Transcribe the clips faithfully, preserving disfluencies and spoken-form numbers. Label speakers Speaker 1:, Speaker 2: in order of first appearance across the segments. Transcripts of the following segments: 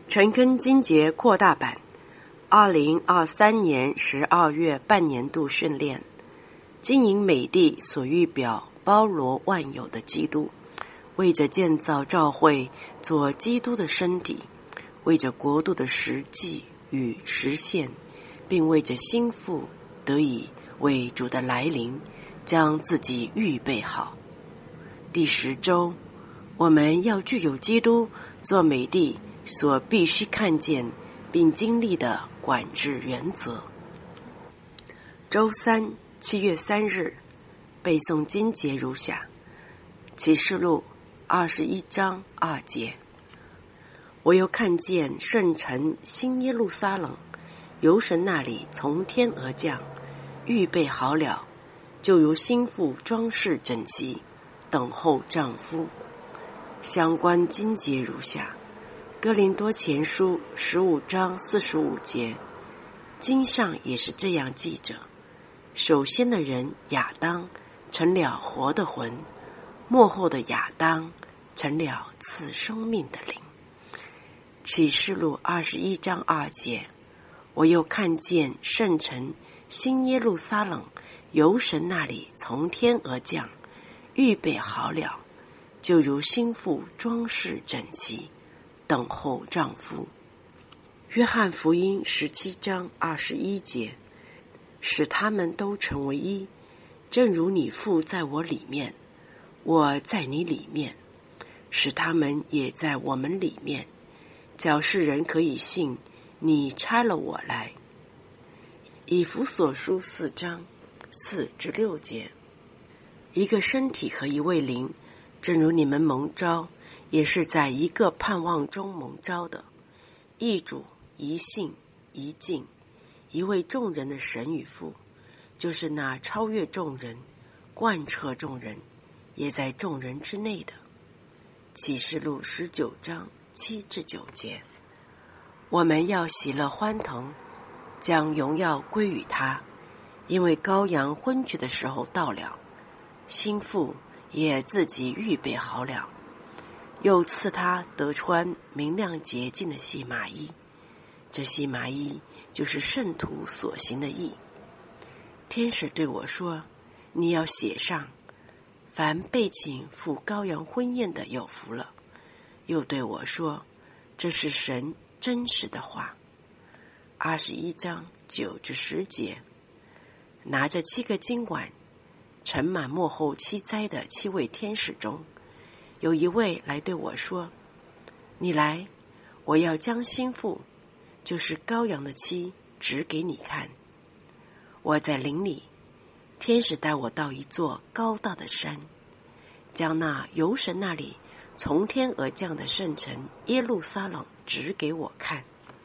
Speaker 1: 陈庚金节扩大版，二零二三年十二月半年度训练，经营美地所预表包罗万有的基督，为着建造教会做基督的身体，为着国度的实际与实现，并为着心腹得以为主的来临将自己预备好。第十周，我们要具有基督做美地所必须看见并经历的管制原则。周三，七月三日，背诵经节如下：启示录二十一章二节，我又看见圣城新耶路撒冷由神那里从天而降，预备好了，就如新妇装饰整齐，等候丈夫。相关经节如下：哥林多前书十五章四十五节，经上也是这样记着，首先的人亚当成了活的魂，末后的亚当成了赐生命的灵。启示录二十一章二节，我又看见圣城新耶路撒冷由神那里从天而降，预备好了，就如新妇装饰整齐，等候丈夫。约翰福音十七章二十一节，使他们都成为一，正如你父在我里面，我在你里面，使他们也在我们里面，叫世人可以信你差了我来。以弗所书四章四至六节，一个身体和一位灵，正如你们蒙召，也是在一个盼望中蒙召的，一主，一信，一敬，一位众人的神与父，就是那超越众人，贯彻众人，也在众人之内的。启示录十九章七至九节，我们要喜乐欢腾，将荣耀归于他，因为羔羊婚娶的时候到了，新妇也自己预备好了，又赐他得穿明亮洁净的细麻衣，这细麻衣就是圣徒所行的义。天使对我说，你要写上，凡被请赴羔羊婚宴的有福了。又对我说，这是神真实的话。二十一章九至十节，拿着七个金碗盛满末后七灾的七位天使中，有一位来对我说，你来，我要将新妇，就是羔羊的妻，指给你看。我在林里，天使带我到一座高大的山，将那由神那里从天而降的圣城耶路撒冷指给我看。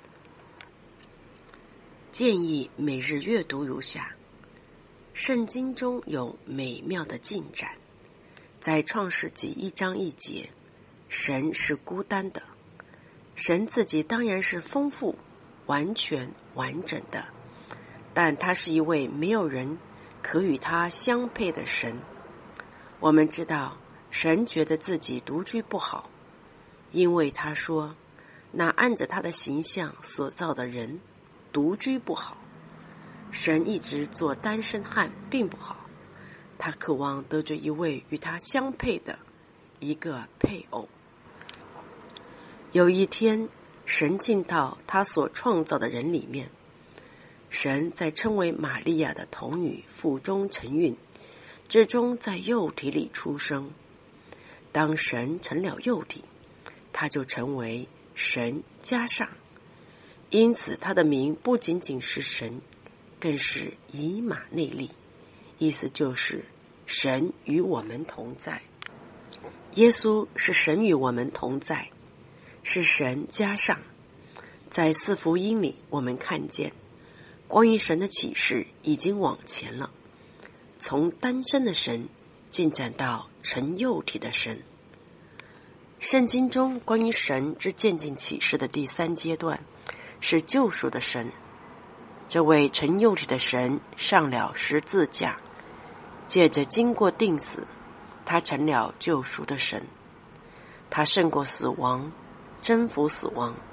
Speaker 1: 建议每日阅读如下：圣经中有美妙的进展。在创世纪一章一节，神是孤单的，神自己当然是丰富、完全、完整的，但他是一位没有人可与他相配的神。我们知道神觉得自己独居不好，因为他说，那按着他的形象所造的人独居不好。神一直做单身汉并不好，他渴望得着一位与他相配的一个配偶。有一天，神进到他所创造的人里面，神在称为玛利亚的童女腹中承孕，至终在幼体里出生。当神成了幼体，他就成为神加上，因此他的名不仅仅是神，更是以马内利，意思就是神与我们同在。耶稣是神与我们同在，是神加上。在四福音里，我们看见关于神的启示已经往前了，从单身的神进展到成幼体的神。圣经中关于神之渐进启示的第三阶段是救赎的神。这位成幼体的神上了十字架，借着经过钉死，他成了救赎的神。他胜过死亡，征服死亡，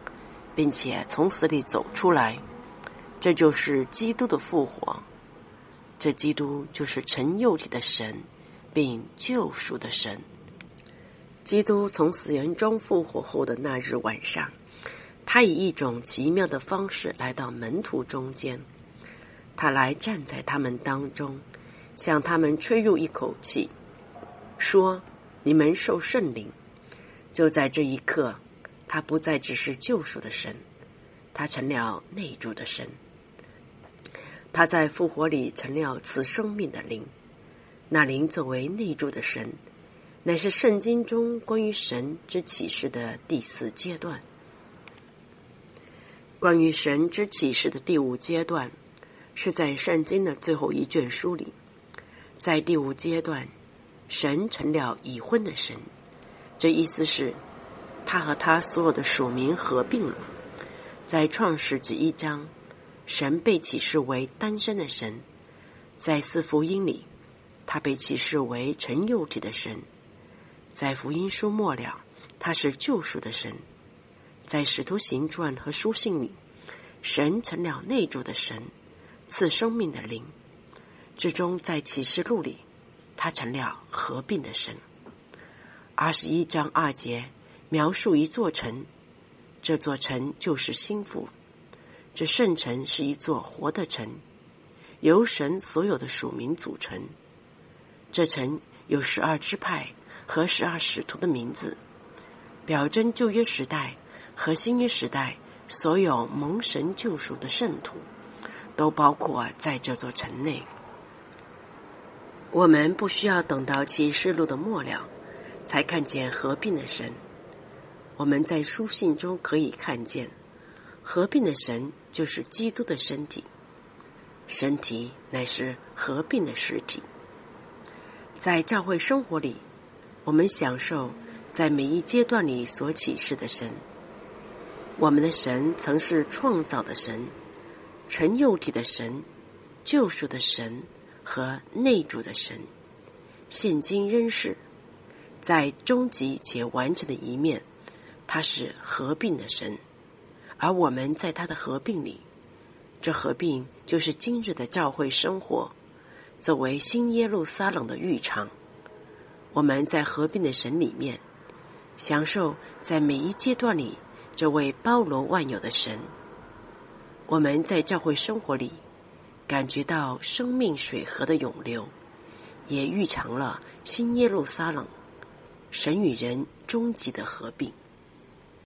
Speaker 1: 并且从死里走出来，这就是基督的复活。这基督就是成幼体的神，并救赎的神。基督从死人中复活后的那日晚上，他以一种奇妙的方式来到门徒中间，他来站在他们当中，向他们吹入一口气，说：你们受圣灵。就在这一刻，他不再只是救赎的神，他成了内住的神。他在复活里成了赐生命的灵，那灵作为内住的神，乃是圣经中关于神之启示的第四阶段。关于神之启示的第五阶段，是在圣经的最后一卷书里。在第五阶段，神成了已婚的神，这意思是他和他所有的属民合并了。在创世纪一章，神被启示为单身的神；在四福音里，他被启示为成幼体的神；在福音书末了，他是救赎的神；在使徒行传和书信里，神成了内住的神，赐生命的灵。最终在启示录里，他成了合并的神。二十一章二节描述一座城，这座城就是新妇。这圣城是一座活的城，由神所有的属民组成。这城有十二支派和十二使徒的名字，表征旧约时代和新约时代所有蒙神救赎的圣徒，都包括在这座城内。我们不需要等到启示录的末了，才看见合并的神。我们在书信中可以看见，合并的神就是基督的身体，身体乃是合并的实体。在教会生活里，我们享受在每一阶段里所启示的神。我们的神曾是创造的神、成幼体的神、救赎的神和内住的神，现今仍是。在终极且完整的一面，他是合并的神，而我们在他的合并里，这合并就是今日的教会生活，作为新耶路撒冷的浴场。我们在合并的神里面，享受在每一阶段里这位包罗万有的神。我们在教会生活里感觉到生命水河的涌流，也预尝了新耶路撒冷，神与人终极的合并。